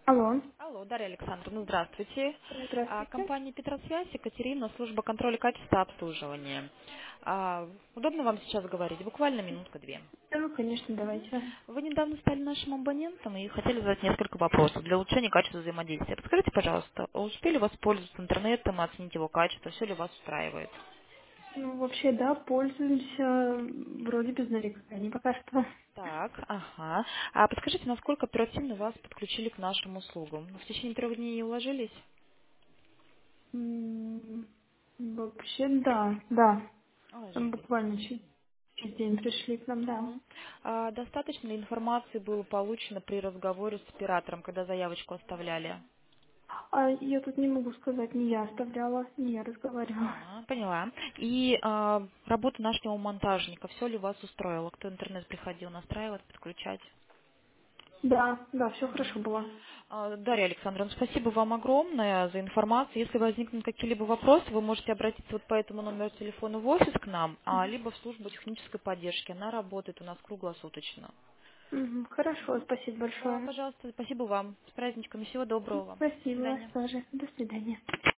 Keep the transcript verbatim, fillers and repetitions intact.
Алло. Алло, Дарья Александровна, здравствуйте. А, Здравствуйте. Компания Петросвязь, Екатерина, служба контроля качества обслуживания. А, Удобно вам сейчас говорить? Буквально минутка-две. Да, конечно, Мгм. давайте. Вы недавно стали нашим абонентом и хотели задать несколько вопросов для улучшения качества взаимодействия. Подскажите, пожалуйста, а успели воспользоваться интернетом, оценить его качество, все ли вас устраивает? Ну, вообще, да, пользуемся вроде без нареканий пока что. Так, ага. А подскажите, насколько оперативно вас подключили к нашим услугам? В течение трех дней не уложились? М, Вообще, да, да. Там Уложились. буквально через, через день пришли к нам, да. Мгм. А достаточно ли информации было получено при разговоре с оператором, когда заявочку оставляли? А я тут не могу сказать, не я оставляла, не я разговаривала. А, поняла. И а, работа нашего монтажника, все ли вас устроило? Кто интернет приходил настраивать, подключать? Да, да, все хорошо Мгм. было. А, Дарья Александровна, спасибо вам огромное за информацию. Если возникнут какие-либо вопросы, вы можете обратиться вот по этому номеру телефона в офис к нам, а, либо в службу технической поддержки. Она работает у нас круглосуточно. Мгм, хорошо, спасибо Да, большое. пожалуйста, спасибо вам. С праздничком и всего доброго вам. До Спасибо вас свидания. тоже. До свидания.